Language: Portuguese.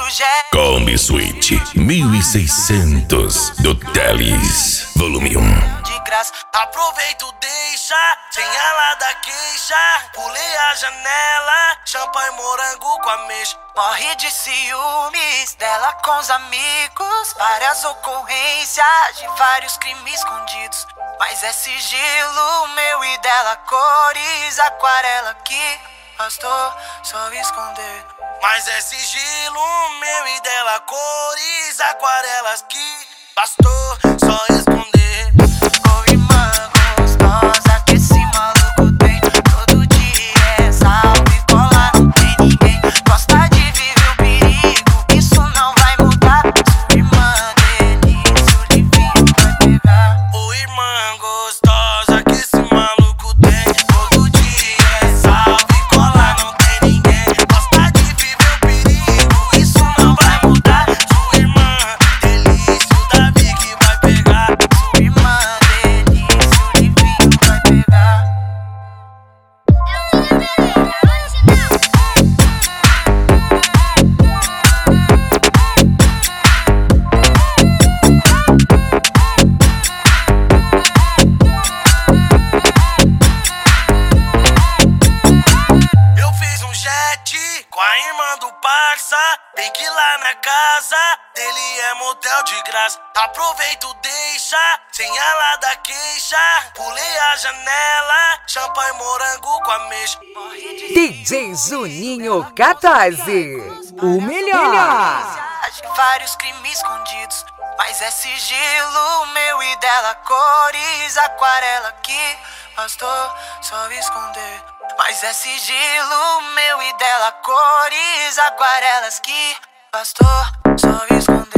o jet. Kombi Suite 1600 do Teles, volume 1. De graça, aproveito, deixa, sem ela da queixa. Pulei a janela, champanhe morango com ameixa. Morre de ciúmes dela com os amigos. Várias ocorrências de vários crimes escondidos. Mas é sigilo meu e dela, cores, aquarela que bastou só esconder. Mas é sigilo meu e dela, cores, aquarelas que bastou só esconder. Ô irmã gostosa que esse maluco tem, todo dia é salve e cola, não tem ninguém. Gosta de viver o perigo, isso não vai mudar. Sua irmã delícia, o livinho vai pegar. Ô irmã gostosa que esse maluco tem, todo dia é salve e cola, não tem ninguém. Gosta de viver o perigo, isso não vai mudar. Sua irmã delícia, o Davi que vai pegar. Sua irmã delícia, o livinho vai pegar. Eu fiz um jet com a irmã do parça. Tem que ir lá na casa dele, é motel de graça. Aproveito, deixa, sem ela da queixa. Pulei a janela, champanhe morango com ameixa. DJ Juninho 14, o melhor. De vários crimes escondidos, mas é sigilo meu e dela, cores, aquarela que bastou só esconder. Mas é sigilo meu e dela, cores, aquarelas que bastou só esconder.